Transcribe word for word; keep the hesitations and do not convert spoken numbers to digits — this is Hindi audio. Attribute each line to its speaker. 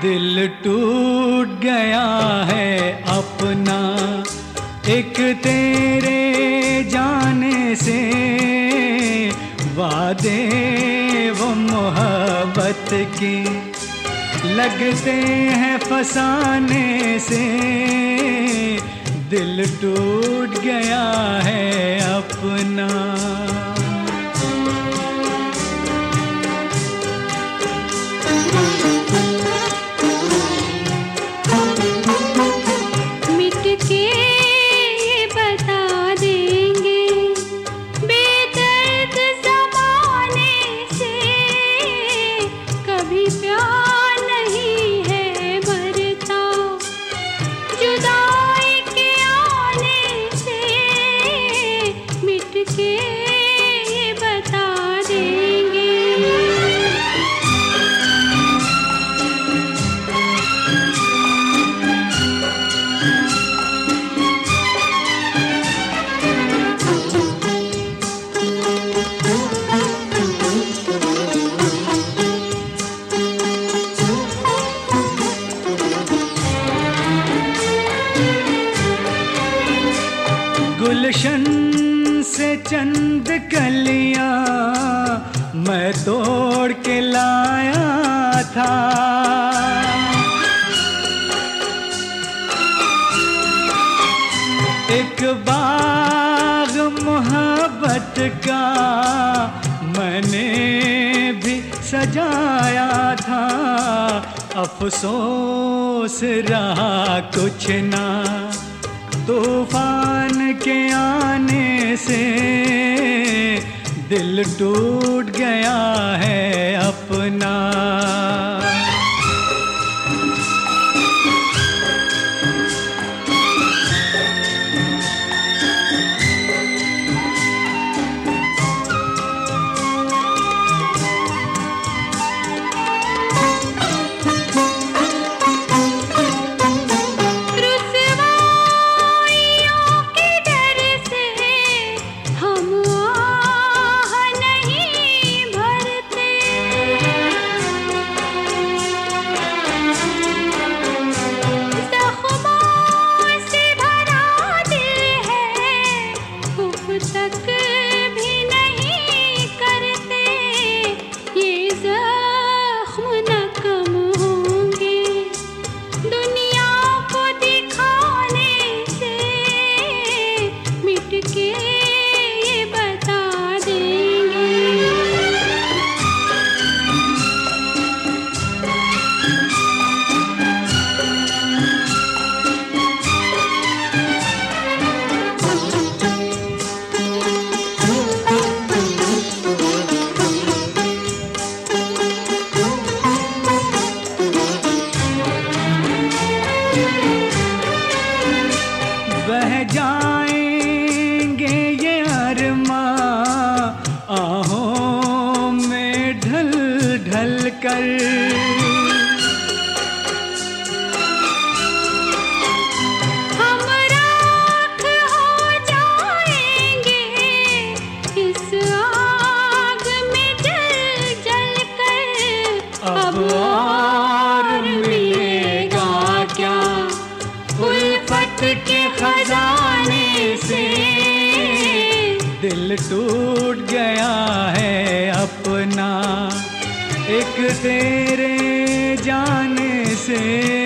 Speaker 1: दिल टूट गया है अपना, एक तेरे जाने से वादे वो मोहब्बत के लगते हैं फसाने से, दिल टूट गया है अपना। गुलशन से चंद कलियां मैं तोड़ के लाया था, एक बाग मोहब्बत का मैंने भी सजाया था। अफसोस रहा कुछ ना तूफान के आने से, दिल टूट गया है अपना। बह जाएंगे ये अरमां आहों में ढल ढल कर,
Speaker 2: हम राख हो जाएंगे इस आग में जल जल कर।
Speaker 1: अब और मिलेगा क्या उल्फत के खजाने से, दिल टूट गया है अपना, एक तेरे जाने से।